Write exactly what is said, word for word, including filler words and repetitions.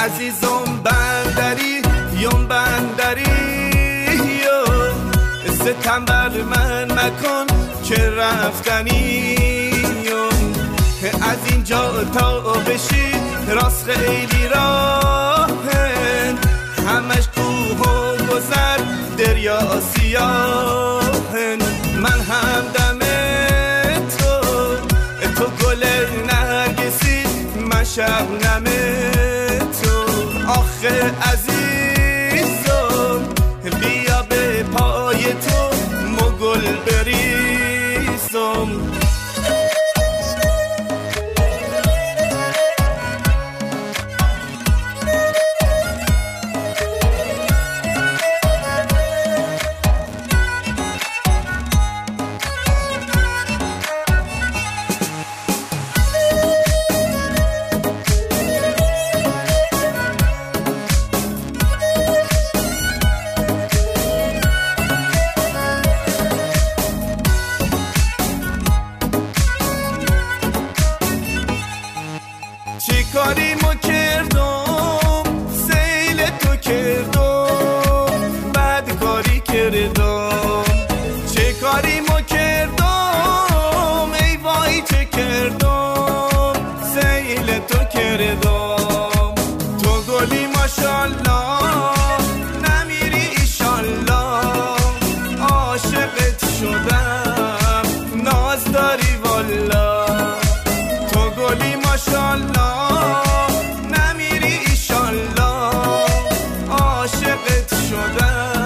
عزیزم بندری یم بندری ستم بر من مکن که رفتنیم از اینجا تا بشی راست خیلی راهن همش کوه و گذر دریا سیاهن من هم دم تو تو گل نرگسی من شبنم تو آخه عزیزم بیا به پای تو مگل بریزم چی کاری ما کردم سیل تو کردم بد کاری کردم چه کاری ما کردم ای وای چه کردم سیل تو کردم تو گلی ماشالله نمیری ایشالله عاشقت شدم ناز داری والا تو گلی ماشالله نمیری ایشالله عاشقت شدم